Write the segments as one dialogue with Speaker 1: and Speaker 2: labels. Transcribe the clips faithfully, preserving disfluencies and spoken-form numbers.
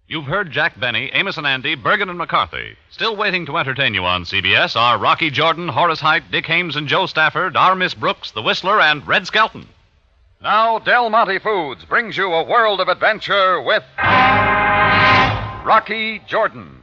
Speaker 1: You've heard Jack Benny, Amos and Andy, Bergen and McCarthy. Still waiting to entertain you on C B S are Rocky Jordan, Horace Heidt, Dick Hames and Joe Stafford, our Miss Brooks, the Whistler, and Red Skelton.
Speaker 2: Now, Del Monte Foods brings you a world of adventure with Rocky Jordan.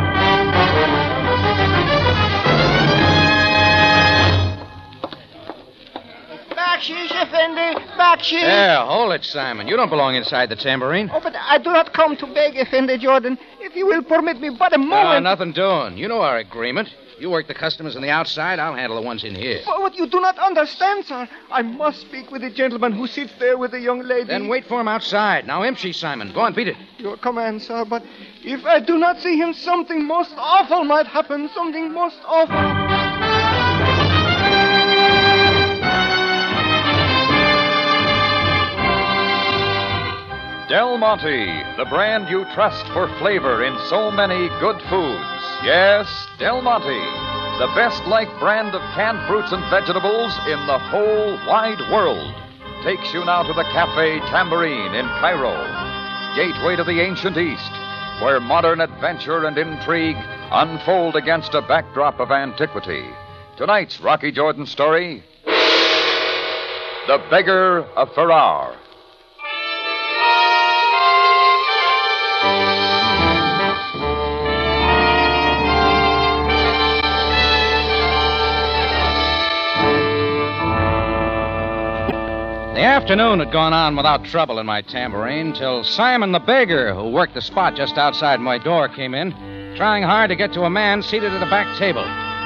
Speaker 3: Backsheesh, Effendi, backsheesh.
Speaker 4: Yeah, hold it, Simon. You don't belong inside the tambourine.
Speaker 3: Oh, but I do not come to beg, Effendi Jordan. If you will permit me but a
Speaker 4: No,
Speaker 3: moment.
Speaker 4: nothing doing. You know our agreement. You work the customers on the outside, I'll handle the ones in here.
Speaker 3: But what you do not understand, sir. I must speak with the gentleman who sits there with the young lady.
Speaker 4: Then wait for him outside. Now empty, Simon. Go on, beat it.
Speaker 3: Your command, sir, but if I do not see him, something most awful might happen. Something most awful.
Speaker 2: Del Monte, the brand you trust for flavor in so many good foods. Yes, Del Monte, the best liked brand of canned fruits and vegetables in the whole wide world, takes you now to the Cafe Tambourine in Cairo, gateway to the ancient East, where modern adventure and intrigue unfold against a backdrop of antiquity. Tonight's Rocky Jordan story, The Beggar of Farrar.
Speaker 4: The afternoon had gone on without trouble in my tambourine till Simon the beggar, who worked the spot just outside my door, came in, trying hard to get to a man seated at a back table.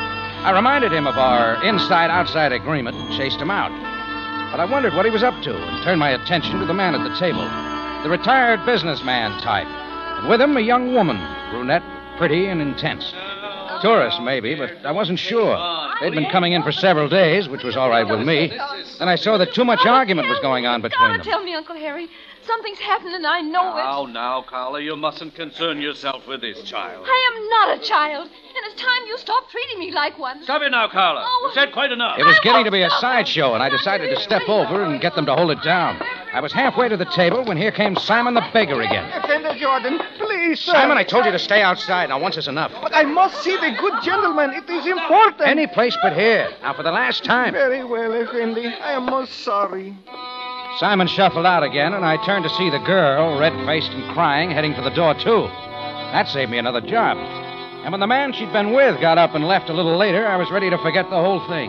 Speaker 4: I reminded him of our inside-outside agreement and chased him out. But I wondered what he was up to and turned my attention to the man at the table, the retired businessman type, and with him a young woman, brunette, pretty, and intense. Tourist, maybe, but I wasn't sure. They'd been coming in for several days, which was all right with me. Then I saw that too much argument was going on between them.
Speaker 5: Tell me, Uncle Harry. Something's happened and I know it.
Speaker 6: Now, now, Carla, you mustn't concern yourself with this child.
Speaker 5: I am not a child, and it's time you stopped treating me like one.
Speaker 6: Stop it now, Carla.
Speaker 5: Oh.
Speaker 6: You said quite enough.
Speaker 4: It was getting to be a sideshow, and I decided to step over and get them to hold it down. I was halfway to the table when here came Simon the beggar again.
Speaker 3: Effendi Jordan, please, sir.
Speaker 4: Simon, I told you to stay outside. Now, once is enough.
Speaker 3: But I must see the good gentleman. It is important.
Speaker 4: Any place but here. Now, for the last time.
Speaker 3: Very well, Effendi. I am most sorry.
Speaker 4: Simon shuffled out again, and I turned to see the girl, red-faced and crying, heading for the door, too. That saved me another job. And when the man she'd been with got up and left a little later, I was ready to forget the whole thing.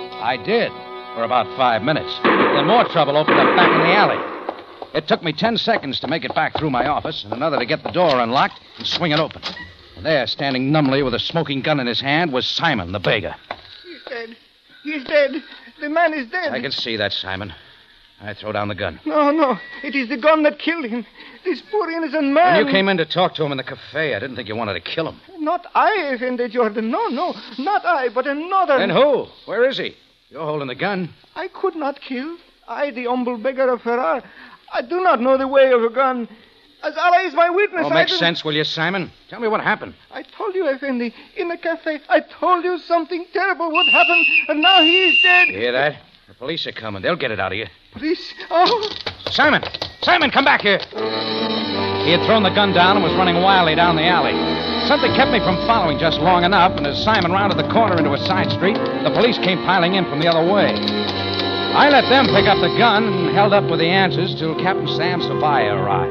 Speaker 4: I did, for about five minutes. Then more trouble opened up back in the alley. It took me ten seconds to make it back through my office, and another to get the door unlocked and swing it open. And there, standing numbly with a smoking gun in his hand, was Simon, the beggar.
Speaker 3: He's dead. He's dead. The man is dead.
Speaker 4: I can see that, Simon. I throw down the gun.
Speaker 3: No, no. It is the gun that killed him. This poor innocent man.
Speaker 4: When you came in to talk to him in the cafe, I didn't think you wanted to kill him.
Speaker 3: Not I, Effendi Jordan. No, no. Not I, but another.
Speaker 4: Then who? Where is he? You're holding the gun.
Speaker 3: I could not kill. I, the humble beggar of Farrar. I do not know the way of a gun. As Allah is my witness,
Speaker 4: Oh,
Speaker 3: I
Speaker 4: make
Speaker 3: do-
Speaker 4: sense, will you, Simon? Tell me what happened.
Speaker 3: I told you, Effendi, in the cafe. I told you something terrible would happen, and now he is dead.
Speaker 4: You hear that? The police are coming. They'll get it out of you.
Speaker 3: Police? Oh.
Speaker 4: Simon! Simon, come back here! He had thrown the gun down and was running wildly down the alley. Something kept me from following just long enough, and as Simon rounded the corner into a side street, the police came piling in from the other way. I let them pick up the gun and held up with the answers till Captain Sam Savaya arrived.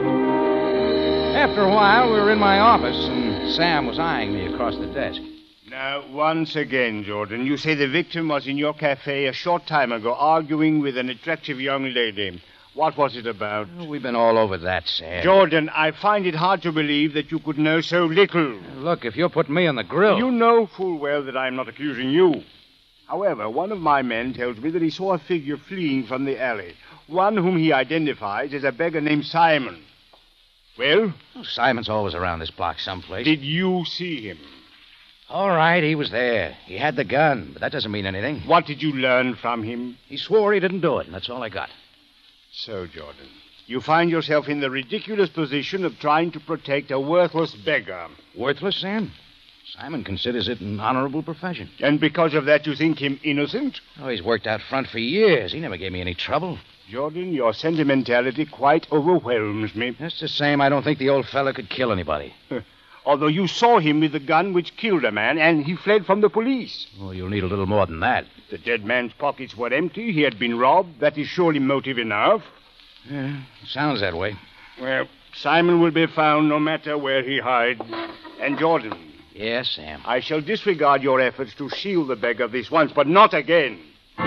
Speaker 4: After a while, we were in my office, and Sam was eyeing me across the desk.
Speaker 7: Now, once again, Jordan, you say the victim was in your cafe a short time ago arguing with an attractive young lady. What was it about?
Speaker 4: Oh, we've been all over that, Sam.
Speaker 7: Jordan, I find it hard to believe that you could know so little.
Speaker 4: Look, if you'll put me on the grill...
Speaker 7: You know full well that I'm not accusing you. However, one of my men tells me that he saw a figure fleeing from the alley, one whom he identifies as a beggar named Simon. Well?
Speaker 4: Oh, Simon's always around this block someplace.
Speaker 7: Did you see him?
Speaker 4: All right, he was there. He had the gun, but that doesn't mean anything.
Speaker 7: What did you learn from him?
Speaker 4: He swore he didn't do it, and that's all I got.
Speaker 7: So, Jordan, you find yourself in the ridiculous position of trying to protect a worthless beggar.
Speaker 4: Worthless, Sam? Simon considers it an honorable profession.
Speaker 7: And because of that, you think him innocent?
Speaker 4: Oh, he's worked out front for years. He never gave me any trouble.
Speaker 7: Jordan, your sentimentality quite overwhelms me.
Speaker 4: Just the same, I don't think the old fella could kill anybody.
Speaker 7: Although you saw him with the gun which killed a man, and he fled from the police.
Speaker 4: Oh, you'll need a little more than that.
Speaker 7: The dead man's pockets were empty. He had been robbed. That is surely motive enough.
Speaker 4: Yeah, sounds that way.
Speaker 7: Well, Simon will be found no matter where he hides. And Jordan.
Speaker 4: Yes, Sam.
Speaker 7: I shall disregard your efforts to shield the beggar this once, but not again.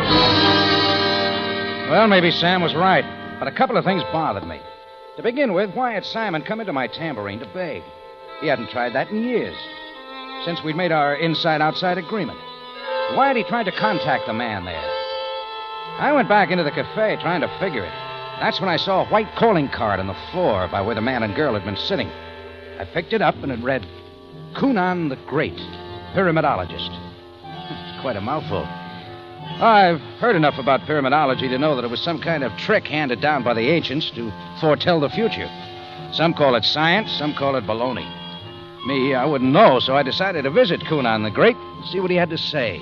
Speaker 4: Well, maybe Sam was right, but a couple of things bothered me. To begin with, why had Simon come into my tambourine to beg? He hadn't tried that in years, since we'd made our inside-outside agreement. Why had he tried to contact the man there? I went back into the cafe trying to figure it. That's when I saw a white calling card on the floor by where the man and girl had been sitting. I picked it up, and it read, Cunan the Great, Pyramidologist. It's quite a mouthful. I've heard enough about pyramidology to know that it was some kind of trick handed down by the ancients to foretell the future. Some call it science, some call it baloney. Me, I wouldn't know, so I decided to visit Cunan the Great and see what he had to say.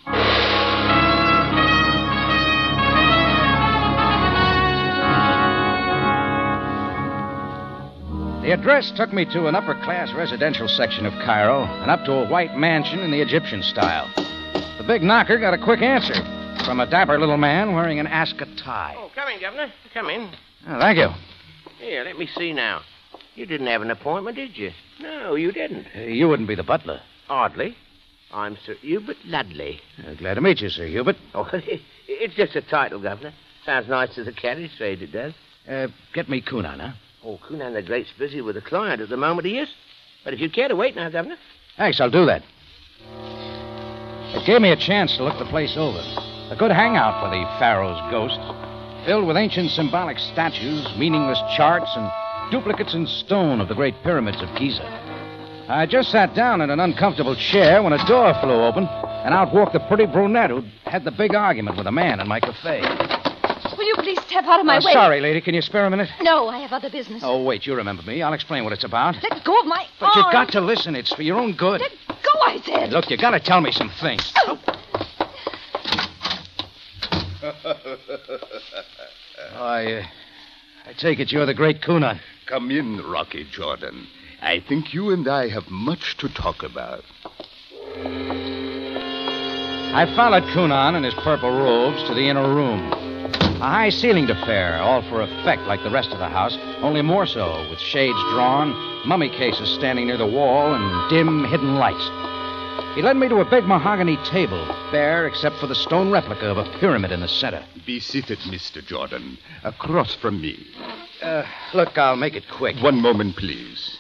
Speaker 4: The address took me to an upper-class residential section of Cairo and up to a white mansion in the Egyptian style. The big knocker got a quick answer from a dapper little man wearing an Ascot tie.
Speaker 8: Oh, come in, Governor. Come in.
Speaker 4: Oh, thank you.
Speaker 8: Here, let me see now. You didn't have an appointment, did you? No, you didn't.
Speaker 4: Uh, you wouldn't be the butler.
Speaker 8: Hardly. I'm Sir Hubert Ludley.
Speaker 4: Uh, glad to meet you, Sir Hubert.
Speaker 8: Oh, it's just a title, Governor. Sounds nice to the carriage trade, it does.
Speaker 4: Uh, get me Cunan, huh?
Speaker 8: Oh, Cunan the Great's busy with a client at the moment, he is. But if you'd care to wait now, Governor.
Speaker 4: Thanks, I'll do that. It gave me a chance to look the place over. A good hangout for the Pharaoh's ghost, filled with ancient symbolic statues, meaningless charts, and duplicates in stone of the great pyramids of Giza. I just sat down in an uncomfortable chair when a door flew open, and out walked the pretty brunette who'd had the big argument with a man in my cafe.
Speaker 5: Will you please step out of my
Speaker 4: uh,
Speaker 5: way?
Speaker 4: Sorry, lady. Can you spare a minute?
Speaker 5: No, I have other business.
Speaker 4: Oh, wait. You remember me. I'll explain what it's about.
Speaker 5: Let go of my
Speaker 4: But
Speaker 5: arm.
Speaker 4: you've got to listen. It's for your own good.
Speaker 5: Let go, I said.
Speaker 4: Look, you got to tell me some things.
Speaker 5: Oh.
Speaker 4: Oh, I, uh, I take it you're the great Cunan.
Speaker 9: Come in, Rocky Jordan. I think you and I have much to talk about.
Speaker 4: I followed Cunan in his purple robes to the inner room. A high-ceilinged affair, all for effect like the rest of the house, only more so, with shades drawn, mummy cases standing near the wall, and dim, hidden lights. He led me to a big mahogany table, bare except for the stone replica of a pyramid in the center.
Speaker 9: Be seated, Mister Jordan, across from me.
Speaker 4: Uh, look, I'll make it quick.
Speaker 9: One moment, please.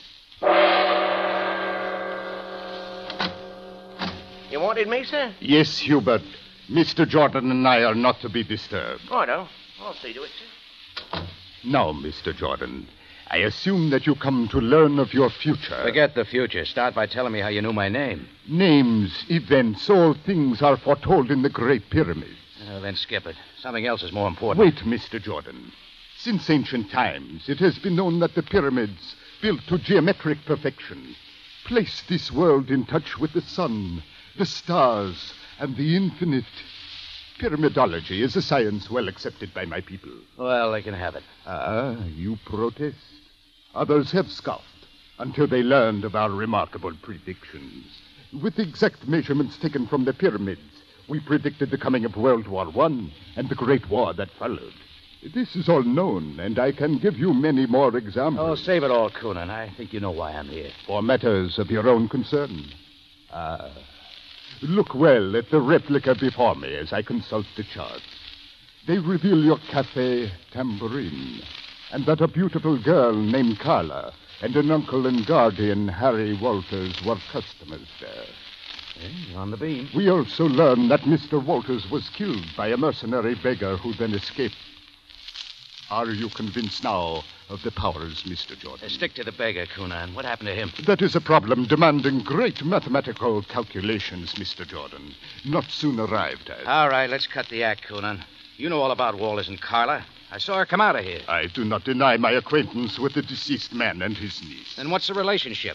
Speaker 8: You wanted me, sir?
Speaker 9: Yes, Hubert. Mister Jordan and I are not to be disturbed.
Speaker 8: Righto. I'll see to it, sir.
Speaker 9: Now, Mister Jordan, I assume that you come to learn of your future.
Speaker 4: Forget the future. Start by telling me how you knew my name.
Speaker 9: Names, events, all things are foretold in the Great Pyramid.
Speaker 4: Oh, then skip it. Something else is more important.
Speaker 9: Wait, Mister Jordan. Since ancient times, it has been known that the pyramids, built to geometric perfection, place this world in touch with the sun, the stars, and the infinite. Pyramidology is a science well accepted by my people.
Speaker 4: Well, they can have it.
Speaker 9: Ah, you protest. Others have scoffed until they learned of our remarkable predictions. With exact measurements taken from the pyramids, we predicted the coming of World War One and the Great War that followed. This is all known, and I can give you many more examples.
Speaker 4: Oh, save it all, Cunan. I think you know why I'm here.
Speaker 9: For matters of your own concern. Ah, look well at the replica before me as I consult the charts. They reveal your cafe tambourine, and that a beautiful girl named Carla and an uncle and guardian, Harry Walters, were customers there.
Speaker 4: Hey, on the beam.
Speaker 9: We also learn that Mister Walters was killed by a mercenary beggar who then escaped. Are you convinced now of the powers, Mister Jordan?
Speaker 4: Uh, stick to the beggar, Cunan. What happened to him?
Speaker 9: That is a problem demanding great mathematical calculations, Mister Jordan, not soon arrived at.
Speaker 4: All right, let's cut the act, Cunan. You know all about Walters and Carla. I saw her come out of here.
Speaker 9: I do not deny my acquaintance with the deceased man and his niece.
Speaker 4: Then what's the relationship?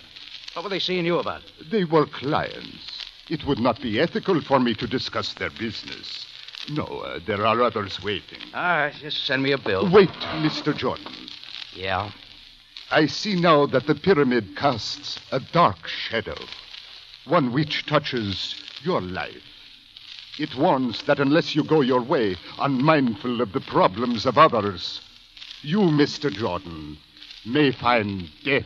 Speaker 4: What were they seeing you about?
Speaker 9: They were clients. It would not be ethical for me to discuss their business. No, uh, there are others waiting.
Speaker 4: All right, just send me a bill.
Speaker 9: Wait, Mister Jordan.
Speaker 4: Yeah?
Speaker 9: I see now that the pyramid casts a dark shadow, one which touches your life. It warns that unless you go your way, unmindful of the problems of others, you, Mister Jordan, may find death.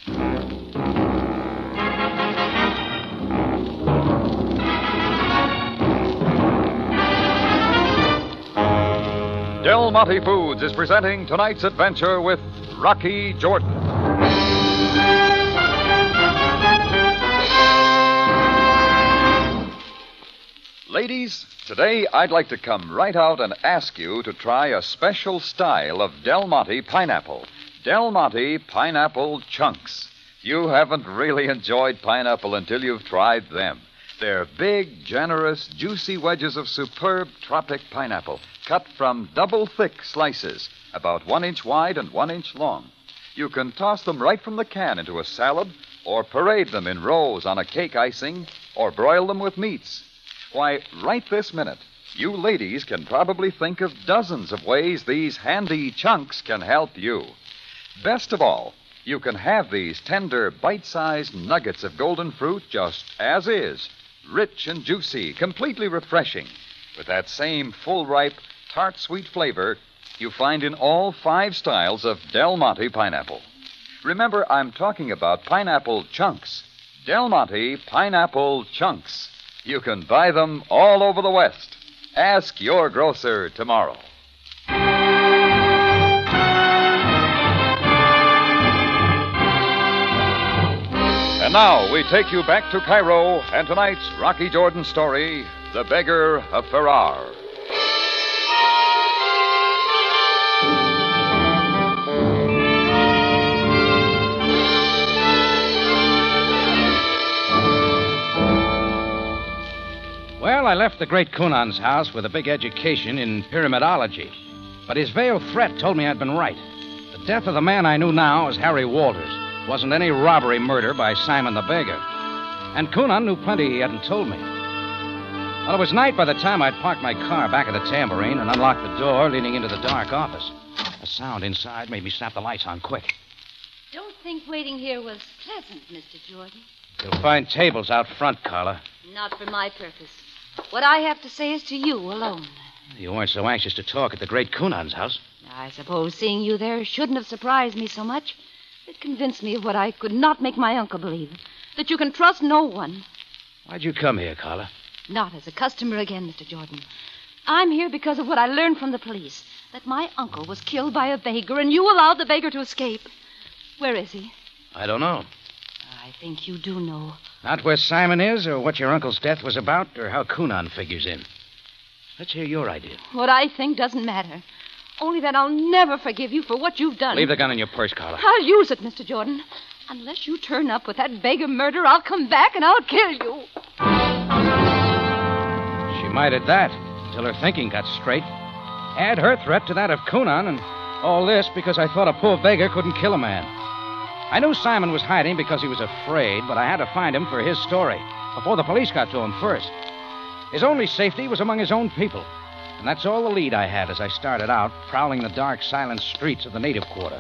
Speaker 2: Del Monte Foods is presenting tonight's adventure with Rocky Jordan. Ladies, today I'd like to come right out and ask you to try a special style of Del Monte pineapple. Del Monte Pineapple Chunks. You haven't really enjoyed pineapple until you've tried them. They're big, generous, juicy wedges of superb tropic pineapple, cut from double-thick slices, about one inch wide and one inch long. You can toss them right from the can into a salad, or parade them in rows on a cake icing, or broil them with meats. Why, right this minute, you ladies can probably think of dozens of ways these handy chunks can help you. Best of all, you can have these tender, bite-sized nuggets of golden fruit just as is, rich and juicy, completely refreshing, with that same full-ripe, tart-sweet flavor you find in all five styles of Del Monte pineapple. Remember, I'm talking about pineapple chunks. Del Monte Pineapple Chunks. You can buy them all over the West. Ask your grocer tomorrow. And now we take you back to Cairo and tonight's Rocky Jordan story, The Beggar of Farrar.
Speaker 4: Well, I left the great Cunan's house with a big education in pyramidology. But his veiled threat told me I'd been right. The death of the man I knew now as Harry Walters wasn't any robbery murder by Simon the Beggar. And Cunan knew plenty he hadn't told me. Well, it was night by the time I'd parked my car back at the Tambourine and unlocked the door leading into the dark office. A sound inside made me snap the lights on quick.
Speaker 5: Don't think waiting here was pleasant, Mister Jordan.
Speaker 4: You'll find tables out front, Carla.
Speaker 5: Not for my purpose. What I have to say is to you alone.
Speaker 4: You weren't so anxious to talk at the great Cunan's house.
Speaker 5: I suppose seeing you there shouldn't have surprised me so much. It convinced me of what I could not make my uncle believe, that you can trust no one.
Speaker 4: Why'd you come here, Carla?
Speaker 5: Not as a customer again, Mister Jordan. I'm here because of what I learned from the police, that my uncle was killed by a beggar, and you allowed the beggar to escape. Where is he?
Speaker 4: I don't know.
Speaker 5: I think you do know.
Speaker 4: Not where Simon is, or what your uncle's death was about, or how Cunan figures in. Let's hear your idea.
Speaker 5: What I think doesn't matter. Only that I'll never forgive you for what you've done.
Speaker 4: Leave the gun in your purse, Carla.
Speaker 5: I'll use it, Mister Jordan. Unless you turn up with that beggar murder, I'll come back and I'll kill you.
Speaker 4: She might at that, until her thinking got straight. Add her threat to that of Cunan, and all this because I thought a poor beggar couldn't kill a man. I knew Simon was hiding because he was afraid, but I had to find him for his story, before the police got to him first. His only safety was among his own people. And that's all the lead I had as I started out, prowling the dark, silent streets of the native quarter.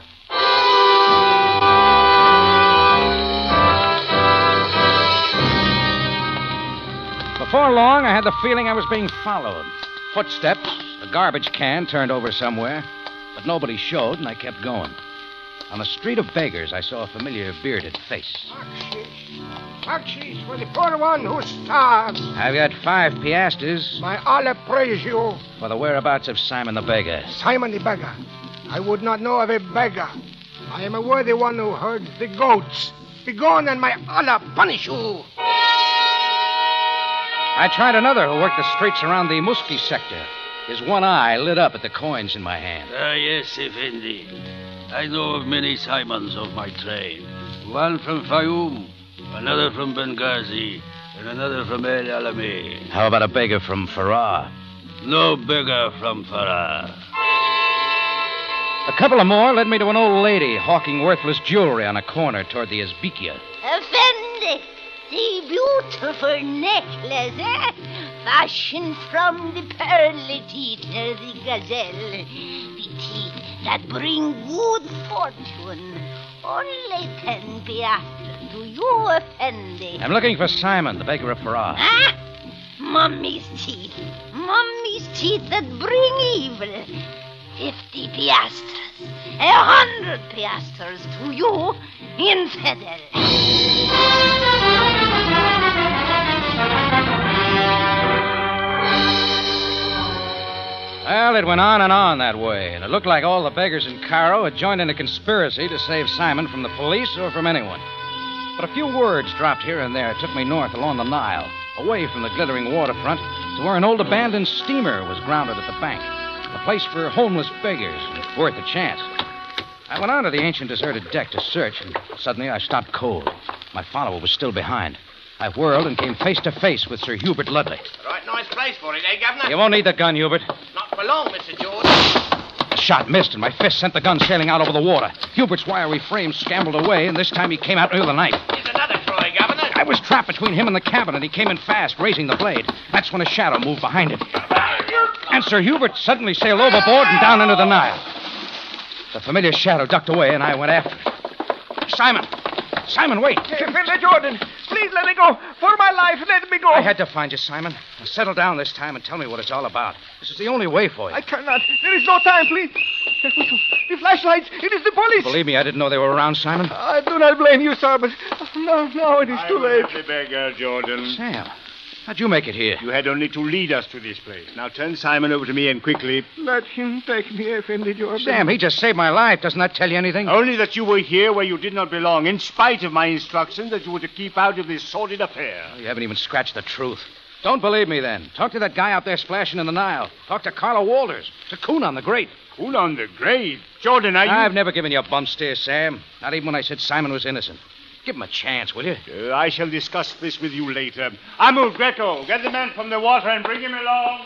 Speaker 4: Before long, I had the feeling I was being followed. Footsteps, a garbage can turned over somewhere, but nobody showed, and I kept going. On the street of beggars, I saw a familiar bearded face.
Speaker 10: Bakshish for the poor one who starves.
Speaker 4: I've got five piastres.
Speaker 10: May Allah praise you.
Speaker 4: For the whereabouts of Simon the Beggar.
Speaker 10: Simon the Beggar. I would not know of a beggar. I am a worthy one who herds the goats. Begone, and may Allah punish you.
Speaker 4: I tried another who worked the streets around the Muski sector. His one eye lit up at the coins in my hand.
Speaker 6: Ah, yes, Effendi. I know of many Simons of my trade. One from Fayoum, another from Benghazi, and another from El Alamein.
Speaker 4: How about a beggar from Farrar?
Speaker 6: No beggar from Farrar.
Speaker 4: A couple of more led me to an old lady hawking worthless jewelry on a corner toward the Azbikia.
Speaker 11: Effendi! And the beautiful necklace, eh? Fashioned from the pearly teeth of the gazelle. The teeth that bring good fortune. Only ten piastres. Do you, Effendi?
Speaker 4: I'm looking for Simon, the baker of Farrar.
Speaker 11: Ah! Mummy's teeth. Mummy's teeth that bring evil. Fifty piastres. A hundred piastres to you, infidel.
Speaker 4: Well, it went on and on that way, and it looked like all the beggars in Cairo had joined in a conspiracy to save Simon from the police or from anyone. But a few words dropped here and there took me north along the Nile, away from the glittering waterfront, to where an old abandoned steamer was grounded at the bank, a place for homeless beggars, and worth a chance. I went on to the ancient deserted deck to search, and suddenly I stopped cold. My follower was still behind. I whirled and came face to face with Sir Hubert Ludley.
Speaker 8: Right nice place for it, eh, Governor?
Speaker 4: You won't need the gun, Hubert.
Speaker 8: Not for long, Mister Jordan.
Speaker 4: The shot missed, and my fist sent the gun sailing out over the water. Hubert's wiry frame scrambled away, and this time he came at me with a knife.
Speaker 8: Here's another try, Governor.
Speaker 4: I was trapped between him and the cabin, and he came in fast, raising the blade. That's when a shadow moved behind him. And Sir Hubert suddenly sailed overboard and down into the Nile. The familiar shadow ducked away, and I went after it. Simon! Simon, wait!
Speaker 3: Effendi Jordan, please let me go. For my life, let me go.
Speaker 4: I had to find you, Simon. Now settle down this time and tell me what it's all about. This is the only way for you.
Speaker 3: I cannot. There is no time, please. The flashlights. It is the police.
Speaker 4: Believe me, I didn't know they were around, Simon.
Speaker 3: I do not blame you, sir, but no, no, it is too
Speaker 7: I
Speaker 3: late.
Speaker 7: was the beggar, Jordan.
Speaker 4: Sam, how'd you make it here?
Speaker 7: You had only to lead us to this place. Now turn Simon over to me and quickly.
Speaker 3: Let him take me, Effendi Jordan.
Speaker 4: Sam, he just saved my life. Doesn't that tell you anything?
Speaker 7: Only that you were here where you did not belong, in spite of my instructions that you were to keep out of this sordid affair.
Speaker 4: You haven't even scratched the truth. Don't believe me, then. Talk to that guy out there splashing in the Nile. Talk to Carlo Walters. To Coonan the Great.
Speaker 7: Coonan the Great? Jordan, are you...
Speaker 4: I've never given you a bum steer, Sam. Not even when I said Simon was innocent. Give him a chance, will you?
Speaker 7: Uh, I shall discuss this with you later. Amu, Greco, get the man from the water and bring him along.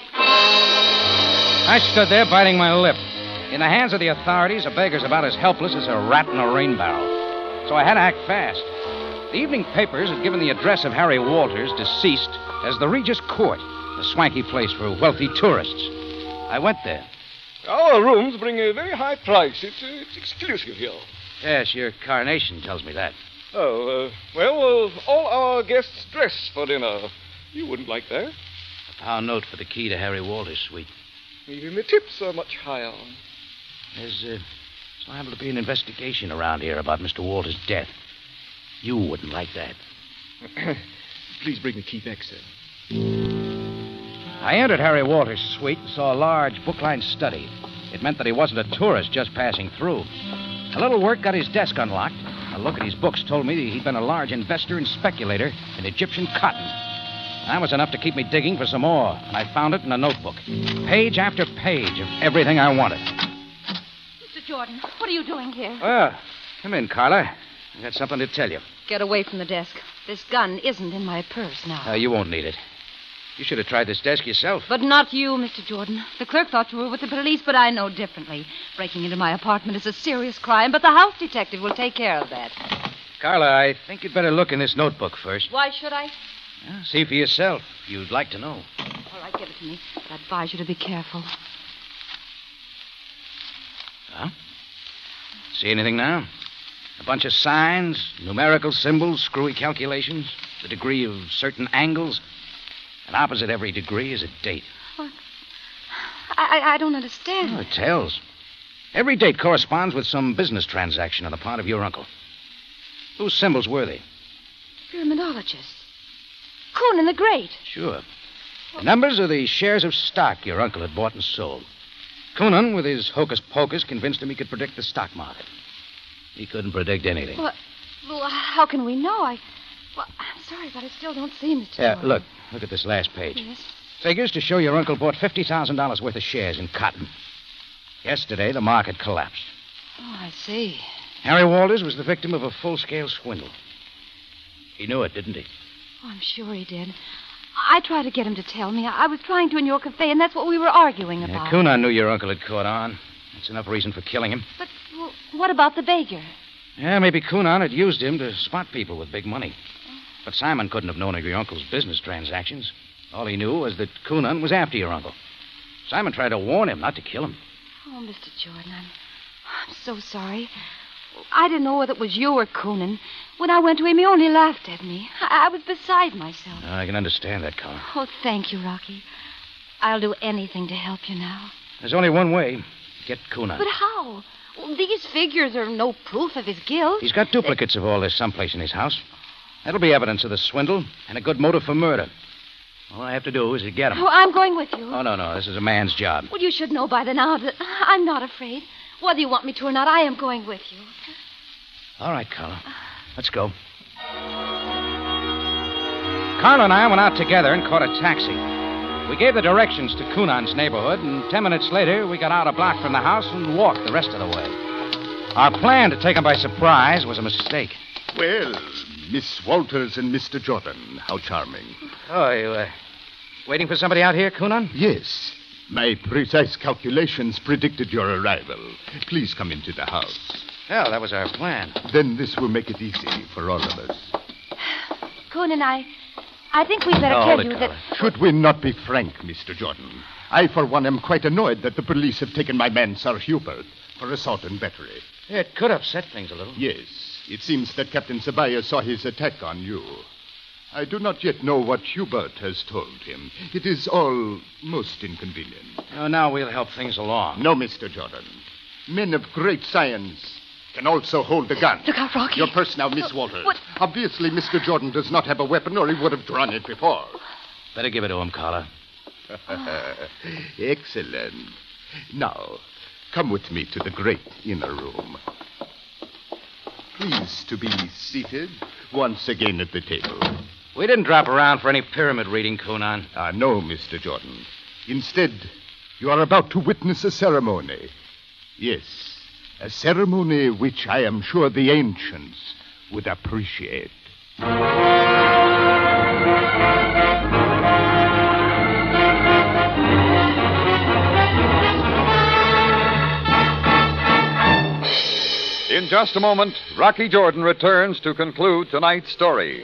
Speaker 4: I stood there biting my lip. In the hands of the authorities, a beggar's about as helpless as a rat in a rain barrel. So I had to act fast. The evening papers had given the address of Harry Walters, deceased, as the Regis Court, a swanky place for wealthy tourists. I went there.
Speaker 12: Our rooms bring a very high price. It's, uh, it's exclusive here.
Speaker 4: Yes, your carnation tells me that.
Speaker 12: Oh, uh, well, uh, all our guests dress for dinner. You wouldn't like that.
Speaker 4: A pound note for the key to Harry Walters' suite.
Speaker 12: Even the tips are much higher.
Speaker 4: There's uh, liable to be an investigation around here about Mister Walters' death. You wouldn't like that.
Speaker 12: Please bring the key back, sir.
Speaker 4: I entered Harry Walters' suite and saw a large book-lined study. It meant that he wasn't a tourist just passing through. A little work got his desk unlocked. A look at his books told me that he'd been a large investor and speculator in Egyptian cotton. That was enough to keep me digging for some more, and I found it in a notebook. Page after page of everything I wanted.
Speaker 5: Mister Jordan, what are you doing here?
Speaker 4: Well, come in, Carla. I got something to tell you.
Speaker 5: Get away from the desk. This gun isn't in my purse now.
Speaker 4: Uh, you won't need it. You should have tried this desk yourself.
Speaker 5: But not you, Mister Jordan. The clerk thought you were with the police, but I know differently. Breaking into my apartment is a serious crime, but the house detective will take care of that.
Speaker 4: Carla, I think you'd better look in this notebook first.
Speaker 5: Why should I?
Speaker 4: Yeah, see for yourself. You'd like to know.
Speaker 5: All right, give it to me. But I advise you to be careful.
Speaker 4: Huh? See anything now? A bunch of signs, numerical symbols, screwy calculations, the degree of certain angles. And opposite every degree is a date.
Speaker 5: What? I, I don't understand.
Speaker 4: Oh, it tells. Every date corresponds with some business transaction on the part of your uncle. Whose symbols were they?
Speaker 5: Pyramidologist. Coonan the Great.
Speaker 4: Sure. The numbers are the shares of stock your uncle had bought and sold. Coonan, with his hocus pocus, convinced him he could predict the stock market. He couldn't predict anything.
Speaker 5: Well, well how can we know? I... Well, I'm sorry, but I still don't see Mister
Speaker 4: Yeah,
Speaker 5: Jordan.
Speaker 4: look. Look at this last page.
Speaker 5: Yes?
Speaker 4: Figures to show your uncle bought fifty thousand dollars worth of shares in cotton. Yesterday, the market collapsed.
Speaker 5: Oh, I see.
Speaker 4: Harry Walters was the victim of a full-scale swindle. He knew it, didn't he?
Speaker 5: Oh, I'm sure he did. I tried to get him to tell me. I was trying to in your cafe, and that's what we were arguing
Speaker 4: Yeah,
Speaker 5: about.
Speaker 4: Coonan knew your uncle had caught on. That's enough reason for killing him.
Speaker 5: But well, what about the beggar?
Speaker 4: Yeah, maybe Coonan had used him to spot people with big money. But Simon couldn't have known of your uncle's business transactions. All he knew was that Coonan was after your uncle. Simon tried to warn him not to kill him.
Speaker 5: Oh, Mister Jordan, I'm, I'm so sorry. I didn't know whether it was you or Coonan. When I went to him, he only laughed at me. I, I was beside myself.
Speaker 4: I can understand that, Carla.
Speaker 5: Oh, thank you, Rocky. I'll do anything to help you now.
Speaker 4: There's only one way. Get Coonan.
Speaker 5: But how? Well, these figures are no proof of his guilt.
Speaker 4: He's got duplicates of all this someplace in his house. That'll be evidence of the swindle and a good motive for murder. All I have to do is to get him.
Speaker 5: Oh, I'm going with you.
Speaker 4: Oh, no, no. This is a man's job.
Speaker 5: Well, you should know by the now that I'm not afraid. Whether you want me to or not, I am going with you.
Speaker 4: All right, Carla. Let's go. Carla and I went out together and caught a taxi. We gave the directions to Coonan's neighborhood, and ten minutes later, we got out a block from the house and walked the rest of the way. Our plan to take him by surprise was a mistake.
Speaker 9: Well, Miss Walters and Mister Jordan, how charming.
Speaker 4: Oh, you, uh, waiting for somebody out here, Coonan?
Speaker 9: Yes. My precise calculations predicted your arrival. Please come into the house.
Speaker 4: Well, that was our plan.
Speaker 9: Then this will make it easy for all of us.
Speaker 5: Coonan, I... I think we'd better
Speaker 9: Oh,
Speaker 5: tell
Speaker 9: hold
Speaker 5: you
Speaker 9: it,
Speaker 5: that...
Speaker 9: Carla. Should we not be frank, Mister Jordan? I, for one, am quite annoyed that the police have taken my man, Sir Hubert, for assault and battery.
Speaker 4: It could upset things a little.
Speaker 9: Yes. It seems that Captain Sabaya saw his attack on you. I do not yet know what Hubert has told him. It is all most inconvenient.
Speaker 4: Oh, now we'll help things along.
Speaker 9: No, Mister Jordan. Men of great science can also hold a gun.
Speaker 5: Look out, Rocky.
Speaker 9: Your purse now, Miss Walters.
Speaker 5: What?
Speaker 9: Obviously, Mister Jordan does not have a weapon, or he would have drawn it before.
Speaker 4: Better give it to him, Carla.
Speaker 9: Excellent. Now, come with me to the great inner room. Please to be seated once again at the table.
Speaker 4: We didn't drop around for any pyramid reading, Coonan.
Speaker 9: Ah, no, Mister Jordan. Instead, you are about to witness a ceremony. Yes, a ceremony which I am sure the ancients would appreciate.
Speaker 2: In just a moment, Rocky Jordan returns to conclude tonight's story.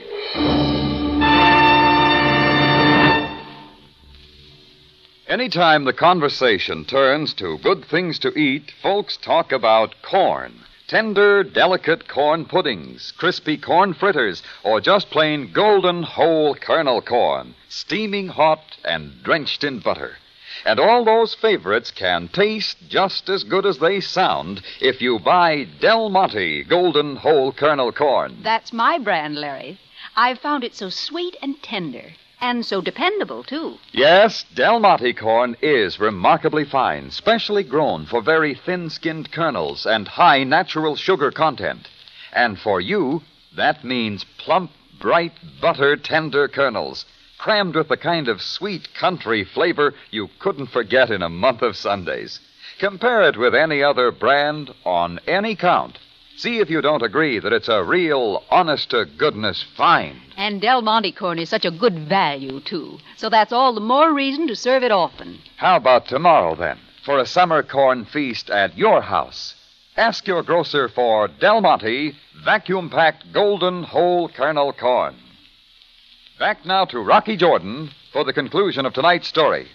Speaker 2: Anytime the conversation turns to good things to eat, folks talk about corn. Tender, delicate corn puddings, crispy corn fritters, or just plain golden whole kernel corn, steaming hot and drenched in butter. And all those favorites can taste just as good as they sound if you buy Del Monte golden whole kernel corn.
Speaker 13: That's my brand, Larry. I've found it so sweet and tender, and so dependable, too.
Speaker 2: Yes, Del Monte corn is remarkably fine, specially grown for very thin-skinned kernels and high natural sugar content. And for you, that means plump, bright, butter-tender kernels, crammed with the kind of sweet country flavor you couldn't forget in a month of Sundays. Compare it with any other brand on any count. See if you don't agree that it's a real, honest-to-goodness find.
Speaker 13: And Del Monte corn is such a good value, too. So that's all the more reason to serve it often.
Speaker 2: How about tomorrow, then, for a summer corn feast at your house? Ask your grocer for Del Monte vacuum-packed golden whole kernel corn. Back now to Rocky Jordan for the conclusion of tonight's story.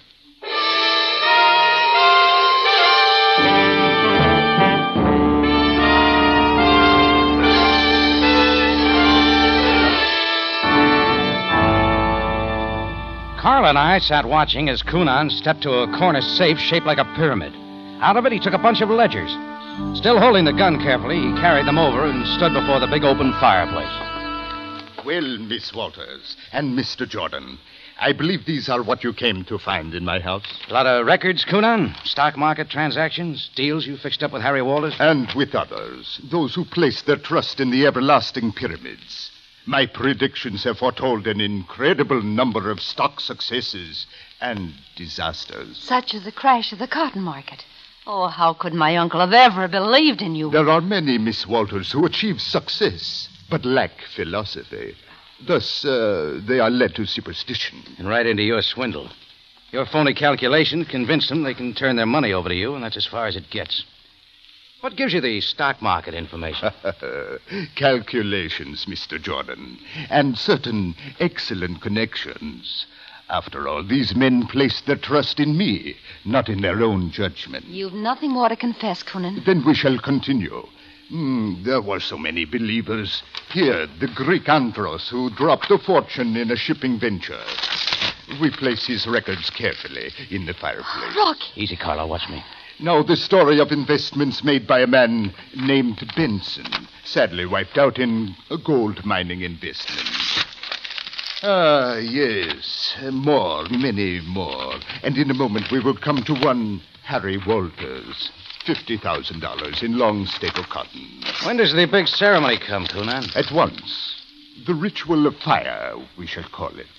Speaker 4: Carl and I sat watching as Coonan stepped to a corner safe shaped like a pyramid. Out of it, he took a bunch of ledgers. Still holding the gun carefully, he carried them over and stood before the big open fireplace.
Speaker 9: Well, Miss Walters and Mister Jordan, I believe these are what you came to find in my house.
Speaker 4: A lot of records, Coonan? Stock market transactions? Deals you fixed up with Harry Walters?
Speaker 9: And with others, those who place their trust in the everlasting pyramids. My predictions have foretold an incredible number of stock successes and disasters.
Speaker 5: Such as the crash of the cotton market. Oh, how could my uncle have ever believed in you?
Speaker 9: There are many, Miss Walters, who achieve success, but lack philosophy. Thus, uh, they are led to superstition.
Speaker 4: And right into your swindle. Your phony calculations convince them they can turn their money over to you, and that's as far as it gets. What gives you the stock market information?
Speaker 9: Calculations, Mister Jordan, and certain excellent connections. After all, these men placed their trust in me, not in their own judgment.
Speaker 5: You've nothing more to confess, Conan.
Speaker 9: Then we shall continue. Mm, there were so many believers. Here, the Greek Andros, who dropped a fortune in a shipping venture. We place his records carefully in the fireplace.
Speaker 5: Rocky!
Speaker 4: Easy, Carlo. Watch me.
Speaker 9: Now, the story of investments made by a man named Benson, sadly wiped out in a gold mining investment. Ah, yes, more, many more. And in a moment we will come to one Harry Walters. fifty thousand dollars in long staple cotton.
Speaker 4: When does the big ceremony come, Conan?
Speaker 9: At once. The ritual of fire, we shall call it.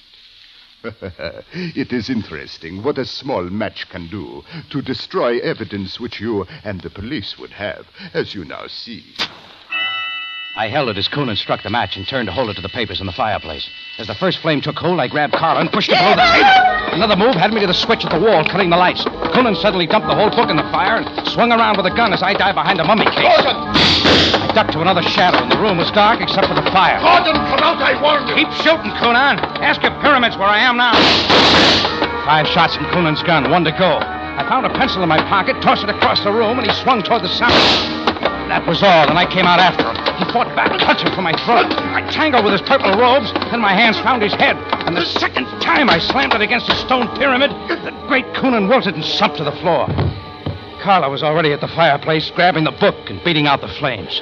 Speaker 9: It is interesting what a small match can do to destroy evidence which you and the police would have, as you now see.
Speaker 4: I held it as Conan struck the match and turned to hold it to the papers in the fireplace. As the first flame took hold, I grabbed Carla and pushed it below the table. Another move had me to the switch at the wall, cutting the lights. Conan suddenly dumped the whole book in the fire and swung around with a gun as I dived behind a mummy case.
Speaker 10: Gordon!
Speaker 4: I ducked to another shadow, and the room was dark except for the fire.
Speaker 10: Gordon, come out, I warned you!
Speaker 4: Keep shooting, Conan. Ask your pyramids where I am now. Five shots from Conan's gun, one to go. I found a pencil in my pocket, tossed it across the room, and he swung toward the sound. That was all, and I came out after him. He fought back, clutching for my throat. I tangled with his purple robes, then my hands found his head. And the second time I slammed it against the stone pyramid, the great Conan wilted and slumped to the floor. Carla was already at the fireplace, grabbing the book and beating out the flames.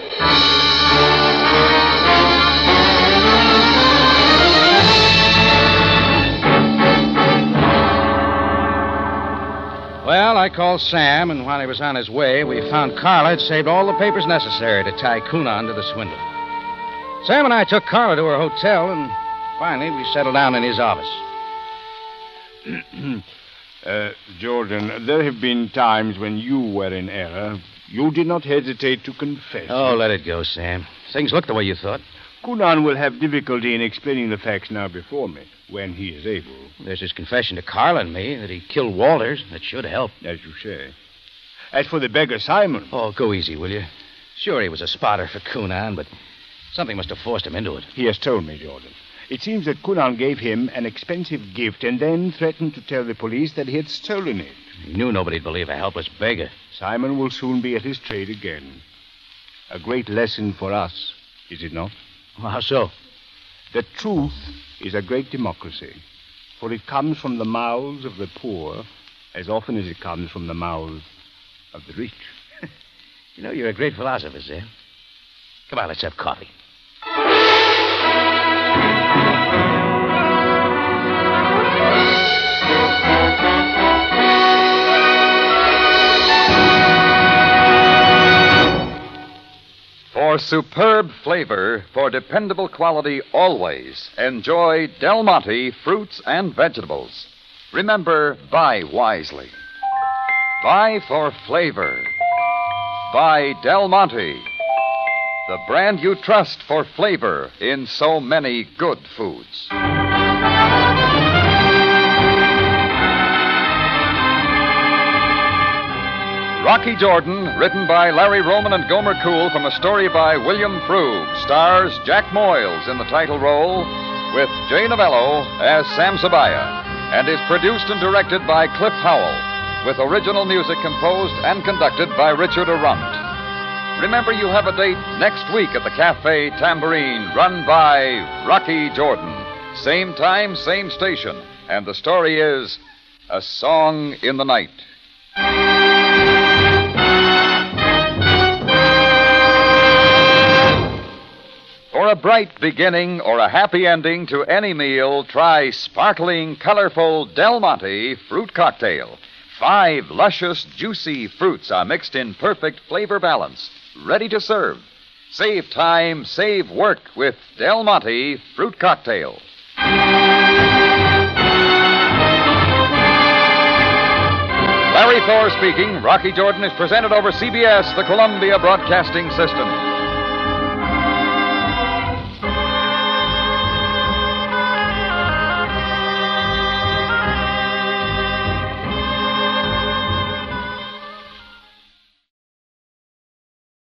Speaker 4: Well, I called Sam, and while he was on his way, we found Carla had saved all the papers necessary to tie Conan to the swindle. Sam and I took Carla to her hotel, and finally we settled down in his office.
Speaker 7: uh, Jordan, there have been times when you were in error. You did not hesitate to confess.
Speaker 4: Oh, let it go, Sam. Things look the way you thought.
Speaker 7: Conan will have difficulty in explaining the facts now before me, when he is able.
Speaker 4: There's his confession to Carla and me that he killed Walters. That should help.
Speaker 7: As you say. As for the beggar Simon...
Speaker 4: Oh, go easy, will you? Sure, he was a spotter for Conan, but something must have forced him into it.
Speaker 7: He has told me, Jordan. It seems that Conan gave him an expensive gift and then threatened to tell the police that he had stolen it.
Speaker 4: He knew nobody'd believe a helpless beggar.
Speaker 7: Simon will soon be at his trade again. A great lesson for us, is it not?
Speaker 4: How so?
Speaker 7: The truth is a great democracy, for it comes from the mouths of the poor as often as it comes from the mouths of the rich.
Speaker 4: You know, you're a great philosopher, Sam. Come on, let's have coffee.
Speaker 2: For superb flavor, for dependable quality always, enjoy Del Monte fruits and vegetables. Remember, buy wisely. Buy for flavor. Buy Del Monte, the brand you trust for flavor in so many good foods. Rocky Jordan, written by Larry Roman and Gomer Cool from a story by William Frug, stars Jack Moyles in the title role with Jay Novello as Sam Sabaya, and is produced and directed by Cliff Howell, with original music composed and conducted by Richard Arundt. Remember, you have a date next week at the Cafe Tambourine, run by Rocky Jordan. Same time, same station, and the story is A Song in the Night. For a bright beginning or a happy ending to any meal, try sparkling, colorful Del Monte fruit cocktail. Five luscious, juicy fruits are mixed in perfect flavor balance, ready to serve. Save time, save work with Del Monte fruit cocktail. Larry Thor speaking. Rocky Jordan is presented over C B S, the Columbia Broadcasting System.